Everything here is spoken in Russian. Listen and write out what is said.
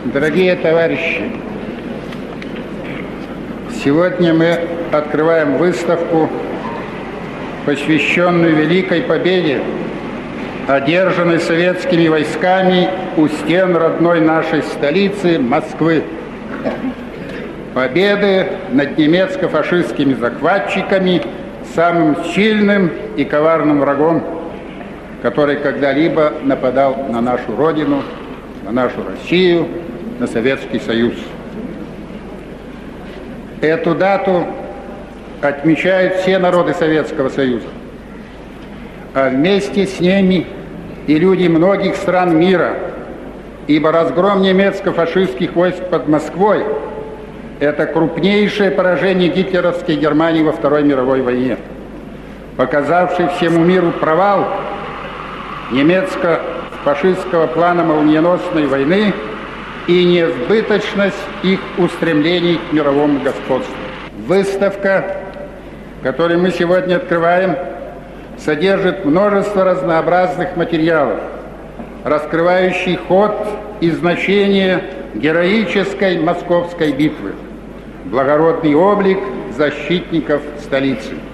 Дорогие товарищи, сегодня мы открываем выставку, посвященную Великой Победе, одержанной советскими войсками у стен родной нашей столицы Москвы. Победы над немецко-фашистскими захватчиками, самым сильным и коварным врагом, который когда-либо нападал на нашу Родину, на нашу Россию, на Советский Союз. Эту дату отмечают все народы Советского Союза, а вместе с ними и люди многих стран мира, ибо разгром немецко-фашистских войск под Москвой – это крупнейшее поражение гитлеровской Германии во Второй мировой войне, показавший всему миру провал немецко-фашистского плана молниеносной войны и неизбыточность их устремлений к мировому господству. Выставка, которую мы сегодня открываем, содержит множество разнообразных материалов, раскрывающих ход и значение героической Московской битвы, благородный облик защитников столицы.